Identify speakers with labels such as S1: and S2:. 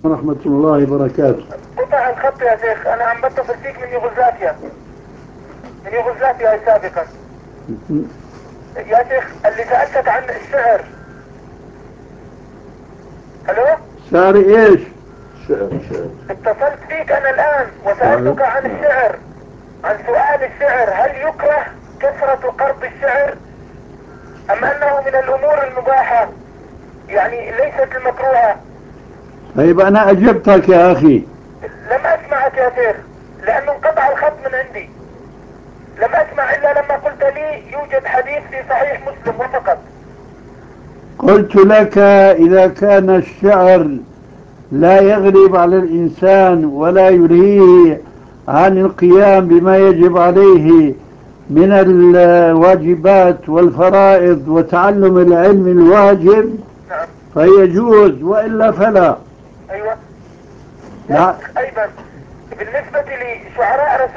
S1: ورحمة الله وبركاته.
S2: قطع الخط يا شيخ، انا عم بتصل فيك من يوغوسلافيا، من يوغوسلافيا سابقا. يا شيخ اللي سألتك عن الشعر. الو.
S1: شعري ايش؟
S2: اتصلت فيك انا الان
S1: شعر.
S2: وسألتك عن الشعر، عن سؤال الشعر، هل يكره كثرة قرض الشعر ام انه من الامور المباحة، يعني ليست المكروهة؟
S1: طيب انا اجبتك يا اخي.
S2: لم اسمعك يا شيخ لانه انقطع الخط من عندي، لم اسمع الا لما قلت لي يوجد حديث في صحيح مسلم وفقط.
S1: قلت لك اذا كان الشعر لا يغلب على الانسان ولا يلهيه عن القيام بما يجب عليه من الواجبات والفرائض وتعلم العلم الواجب
S2: نعم.
S1: فيجوز، وإلا فلا.
S2: ايوه. يا
S1: لا.
S2: شيخ ايضا بالنسبة لشعراء رسول